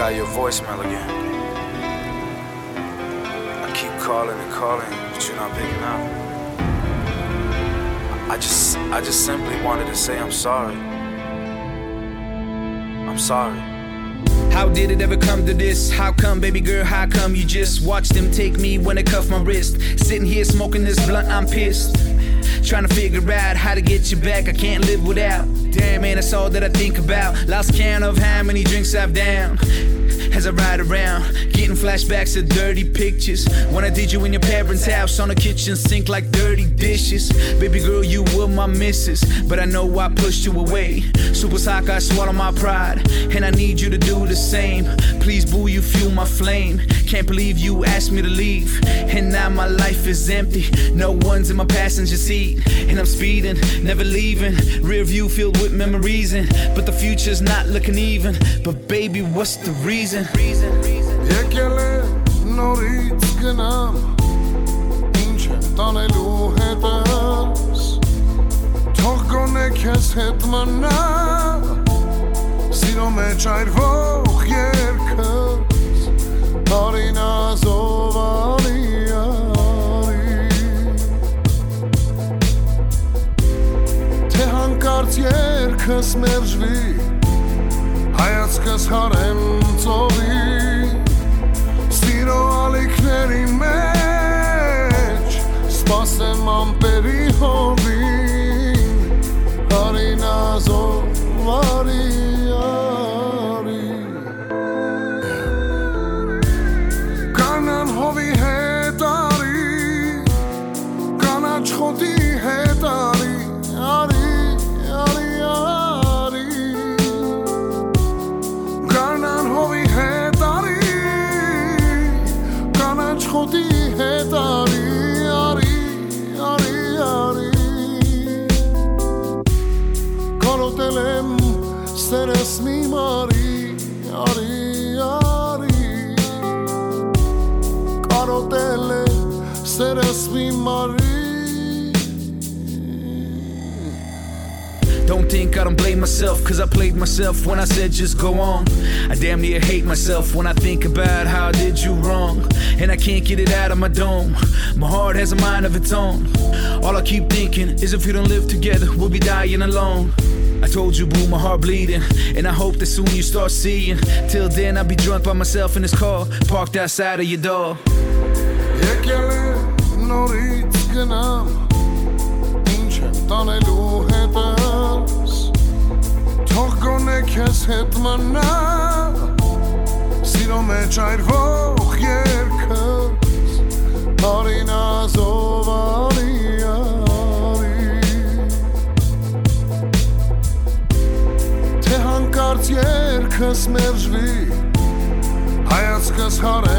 try your voicemail again. I keep calling and calling, but you're not picking up. I just simply wanted to say I'm sorry. I'm sorry. How did it ever come to this? How come, baby girl, how come you just watched them take me when they cuff my wrist? Sitting here smoking this blunt, I'm pissed. Trying to figure out how to get you back, I can't live without. Damn, man, that's all that I think about. Lost count of how many drinks I've downed as I ride around, getting flashbacks of dirty pictures when I did you in your parents' house on the kitchen sink like dirty dishes. Baby girl, you were my missus, but I know I pushed you away. Super sock, I swallow my pride, and I need you to do the same. Please, boo, you fuel my flame. Can't believe you asked me to leave, and now my life is empty. No one's in my passenger seat, and I'm speeding, never leaving. Rear view filled with memories, but the future's not looking even. But baby, what's the reason? Եկել է նորից գնամ, ինչ եմ տանելու հետս, թող գոնե քեզ հետ մնա, սիրո մեջ այրվող երգս, արին ազով արի, թե հանկարծ երգս մերժվի, հայացքս հարեմ ծովի, սիրո ալիքների մեջ, սպասեմ ամպերի հովին, արին ազով արի, կանան հովի հետ արի, կանաչ խոտի հետ արի, Խոտի հետ արի, կարոտել եմ սերս մի մարի, կարոտել եմ սերս մի մարի. Don't think I don't blame myself, cause I played myself when I said just go on. I damn near hate myself when I think about how I did you wrong, and I can't get it out of my dome. My heart has a mind of its own. All I keep thinking is if we don't live together, we'll be dying alone. I told you, boo, my heart bleeding, and I hope that soon you start seeing. Till then I'll be drunk by myself in this car, parked outside of your door. Եկել է նորից գնամ, ինչ եմ տանելու հետս, թող գոնե քեզ հետ մնա, սիրո մեջ այրվող երգս, արին ազով արի, թե հանկարծ երգս մերժվի, հայացքս հարեմ